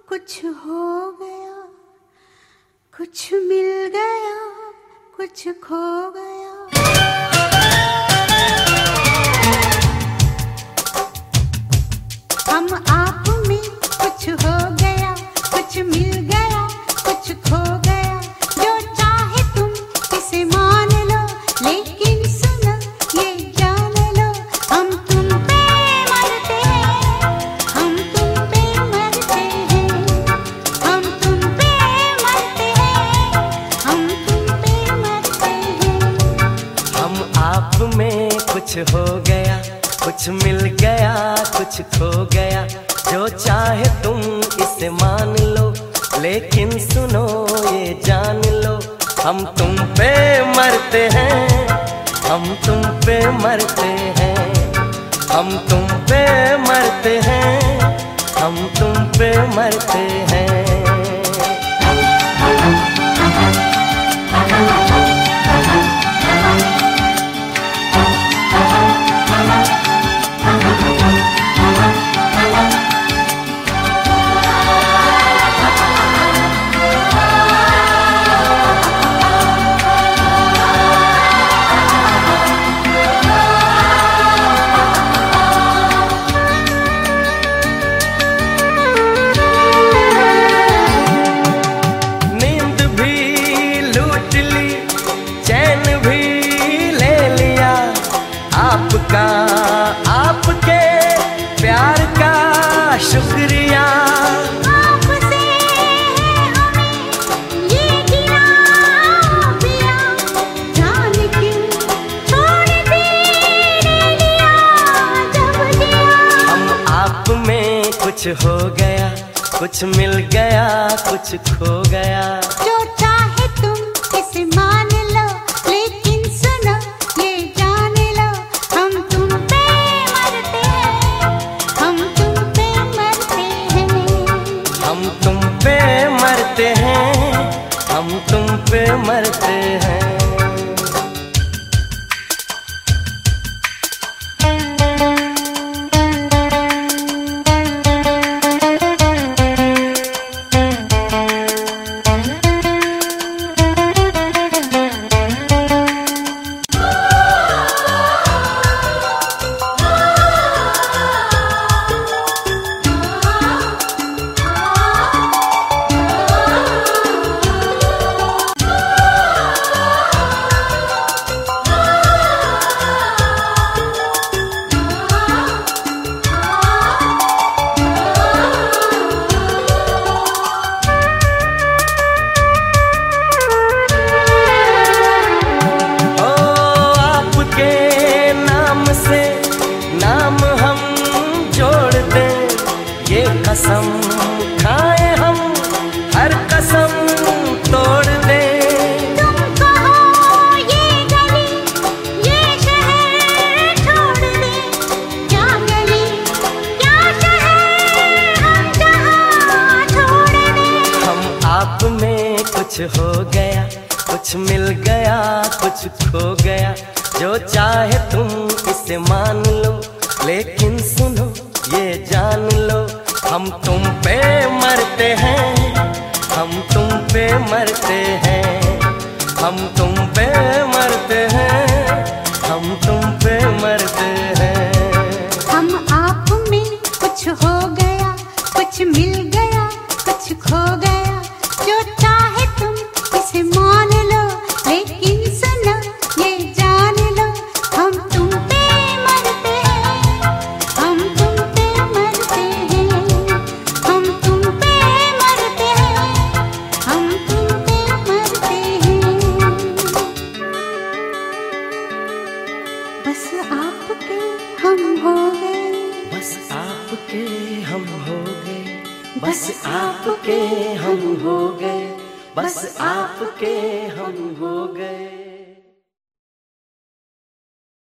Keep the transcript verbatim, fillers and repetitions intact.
कुछ हो गया, कुछ मिल गया, कुछ खो गया। हम आप में कुछ हो गया, कुछ मिल गया, कुछ खो गया। जो चाहे तुम इसे मान लो, लेकिन सुनो ये जान लो, हम तुम पे मरते हैं, हम तुम पे मरते हैं, हम तुम पे मरते हैं, हम तुम पे मरते हैं। हम आप में कुछ हो गया, कुछ मिल गया, कुछ खो गया। जो चाहे तुम इसे मान लो, लेकिन सुनो ये जान लो, हम तुम पे मरते हैं, हम तुम पे मरते हैं, हम तुम पे मरते हैं, हम तुम पे मरते हैं। आपका आपके प्यार का शुक्रिया, आपसे हमें ये गिरा पिया, जान क्यों छोड़ दे लिया जब दिया। हम आप में कुछ हो गया, कुछ मिल गया, कुछ खो गया। जो चाहे तुम इसे मान लो, लेकिन सुनो ये जान लो, हम तुम पे मरते हैं, हम तुम पे मरते हैं, हम तुम पे मरते हैं, हम तुम पे मरते हैं। कसम खाए हम, हर कसम तोड़ दे। तुम कहो ये गली, ये शहर छोड़ दे, क्या गली क्या शहर, हम जहाँ छोड़ दे। हम आप में कुछ हो गया, कुछ मिल गया, कुछ खो गया। जो चाहे तुम इसे मान लो, लेकिन सुनो ये जान लो, हम तुम पे मरते हैं, हम तुम पे मरते हैं, हम तुम पे मरते हैं, हम तुम पे मरते हैं। हम आप में कुछ हो गया, कुछ मिल गया, कुछ खो गया। जो चाहे तुम इसे मान लो, लेकिन सुनो ये जान लो, हम तुम पे मरते हैं, हम तुम पे मरते हैं, हम तुम पे मरते हैं, हम तुम पे मरते हैं। बस आपके हम हो गए, बस आपके हम हो गए, बस आपके हम हो गए, बस आपके हम हो गए।